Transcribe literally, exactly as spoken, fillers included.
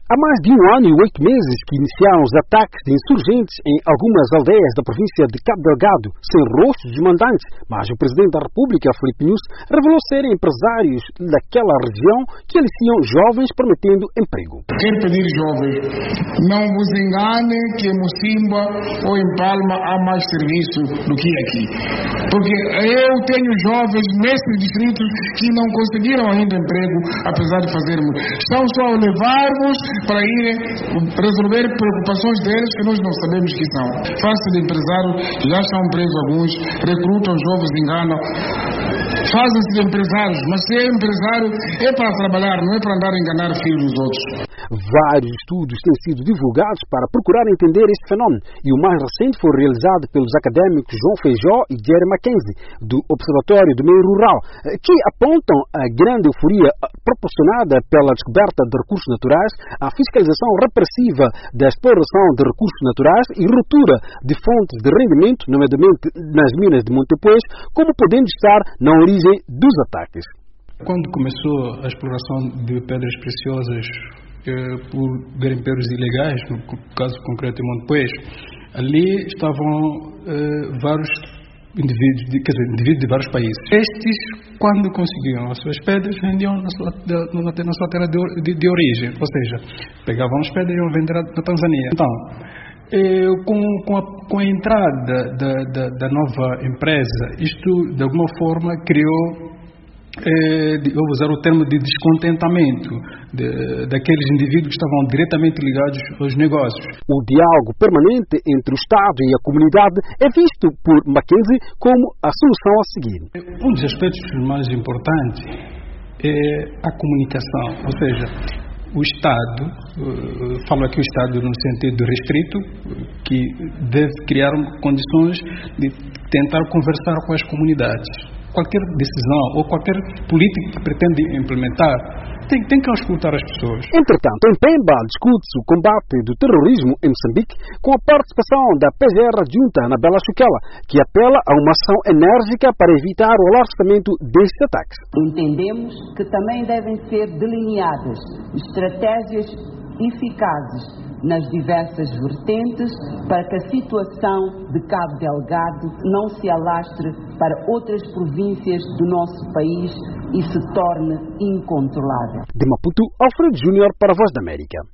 Há mais de um ano e oito meses que iniciaram os ataques de insurgentes em algumas aldeias da província de Cabo Delgado, sem rostos dos mandantes, mas o Presidente da República, Filipe Nunes, revelou serem empresários daquela região que aliciam jovens prometendo emprego. Quero pedir jovens, não vos enganem que em Mocimba ou em Palma há mais serviço do que aqui. Porque eu tenho jovens nesses distritos que não conseguiram ainda emprego, apesar de fazermos. Estão só a levar-vos para ir resolver preocupações deles que nós não sabemos que são. Fácil de empresários, já estão presos alguns, recrutam jovens, enganam. Fazem-se de empresários, mas se é empresário é para trabalhar, não é para andar a enganar filhos dos outros. Vários estudos têm sido divulgados para procurar entender este fenómeno e o mais recente foi realizado pelos académicos João Feijó e Jerry Mackenzie, do Observatório do Meio Rural, que apontam a grande euforia proporcionada pela descoberta de recursos naturais, a fiscalização repressiva da exploração de recursos naturais e ruptura de fontes de rendimento, nomeadamente nas minas de Montepuez, como podendo estar na origem dos ataques. Quando começou a exploração de pedras preciosas eh, por garimpeiros ilegais, no caso concreto em Montepuez, ali estavam eh, vários indivíduos, de, quer dizer, indivíduos de vários países. Estes, quando conseguiam as suas pedras, vendiam na sua, na, na sua terra de, de, de origem, ou seja, pegavam as pedras e iam vender na Tanzânia. Então, eh, com, com, a, com a entrada da, da, da nova empresa, isto de alguma forma criou, Eh, de, vou usar o termo de descontentamento de, daqueles indivíduos que estavam diretamente ligados aos negócios. O diálogo permanente entre o Estado e a comunidade é visto por Mackenzie como a solução a seguir. Um dos aspectos mais importantes é a comunicação, ou seja, o Estado, uh, falo aqui o Estado no sentido restrito, que deve criar condições de tentar conversar com as comunidades. Qualquer decisão ou qualquer política que pretende implementar tem, tem que escutar as pessoas. Entretanto, em Pemba discute-se o combate do terrorismo em Moçambique com a participação da P G R adjunta Anabela Chuquela, que apela a uma ação enérgica para evitar o alargamento destes ataques. Entendemos que também devem ser delineadas estratégias eficazes nas diversas vertentes para que a situação de Cabo Delgado não se alastre para outras províncias do nosso país e se torne incontrolável. De Maputo, Alfredo Júnior para a Voz da América.